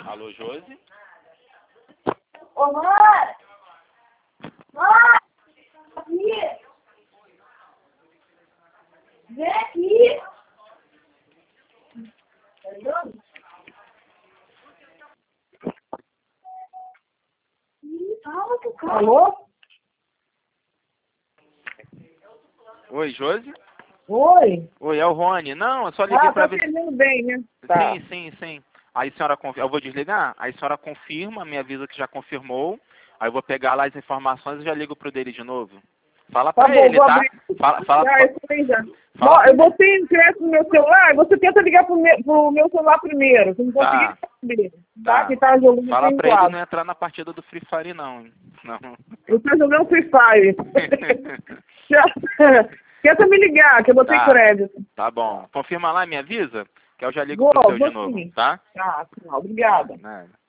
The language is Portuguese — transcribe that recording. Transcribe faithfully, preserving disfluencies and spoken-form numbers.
Alô, Josi? Ô, mãe! Mãe! Aqui! Vem aqui! Alô? Oi, Josi? Oi? Oi, é o Rony. Não, eu só liguei Ah, pra tá ver... entendendo bem, né? Tá. Sim, sim, sim. Aí a senhora confirma... Eu vou desligar? Aí a senhora confirma, me avisa que já confirmou. Aí eu vou pegar lá as informações e já ligo pro dele de novo. Fala Tá pra bom, ele, vou tá? abrir. Fala, fala, Já, eu sei já. fala Bom, pra eu ele. botei ingresso no meu celular, você tenta ligar pro meu, pro meu celular primeiro, se não conseguir, Tá, saber, tá? tá. Que tá jogando Fala sem pra ele quadro. não entrar na partida do Free Fire não, hein? Não. Eu tô jogando Free Fire. Tenta me ligar, que eu botei Tá, crédito. tá bom. Confirma lá, me avisa, que eu já ligo Vou, pro seu de vou novo, sim. tá? Tá, obrigada. Nada.